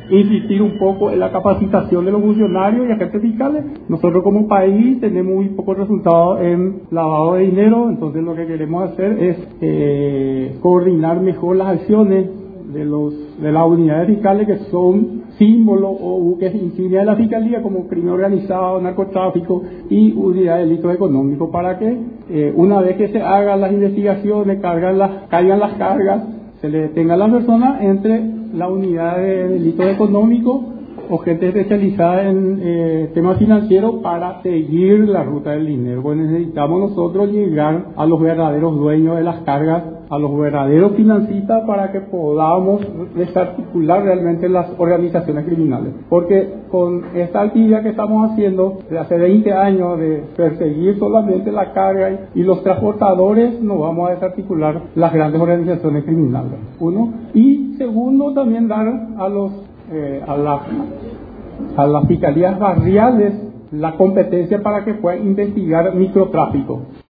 insistir un poco en la capacitación de los funcionarios y agentes fiscales. Nosotros como país tenemos muy pocos resultados en lavado de dinero, entonces lo que queremos hacer es coordinar mejor las acciones de las unidades fiscales que son símbolos o buques insignia de la fiscalía, como crimen organizado, narcotráfico y unidad de delitos económicos, para que una vez que se hagan las investigaciones, caigan las cargas, se le detenga a la persona entre la unidad de delitos económicos o gente especializada en temas financieros para seguir la ruta del dinero. Pues necesitamos nosotros llegar a los verdaderos dueños de las cargas, a los verdaderos financistas, para que podamos desarticular realmente las organizaciones criminales. Porque con esta actividad que estamos haciendo de hace 20 años de perseguir solamente la carga y los transportadores, no vamos a desarticular las grandes organizaciones criminales. Uno. Y segundo, también dar a las fiscalías barriales la competencia para que puedan investigar microtráfico.